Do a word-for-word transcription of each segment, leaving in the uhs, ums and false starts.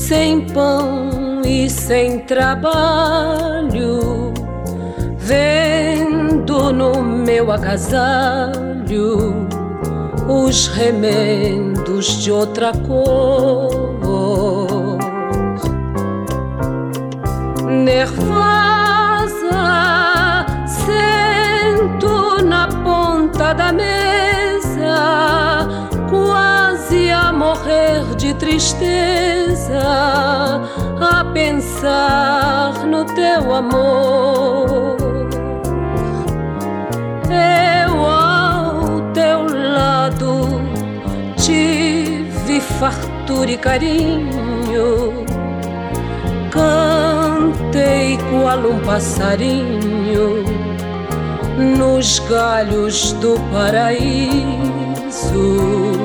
sem pão e sem trabalho, vendo no meu agasalho os remendos de outra cor. Nervosa, sento na ponta da mesa, quase a morrer de tristeza, a pensar no teu amor. Eu ao teu lado tive fartura e carinho, cantei qual um passarinho nos galhos do paraíso.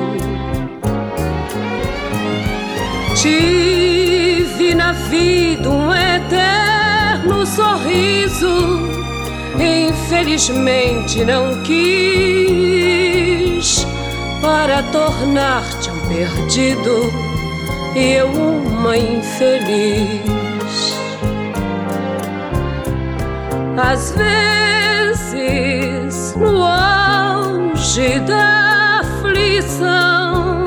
Tive na vida um eterno sorriso, infelizmente não quis, para tornar-te um perdido e eu uma infeliz. Às vezes, no auge da aflição,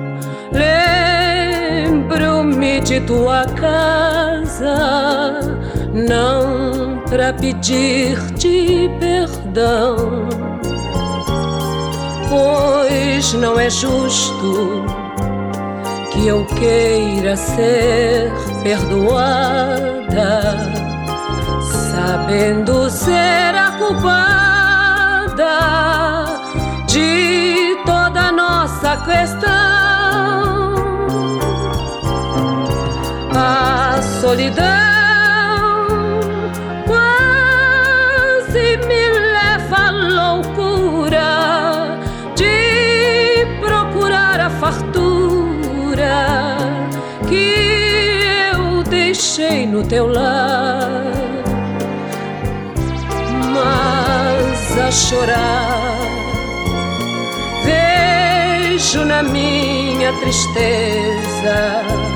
lembro-me de tua casa, não pra pedir-te perdão, pois não é justo que eu queira ser perdoada, sabendo ser a culpada de toda nossa questão. A solidão quase me leva à loucura de procurar a fartura que eu deixei no teu lar. Mas a chorar vejo na minha tristeza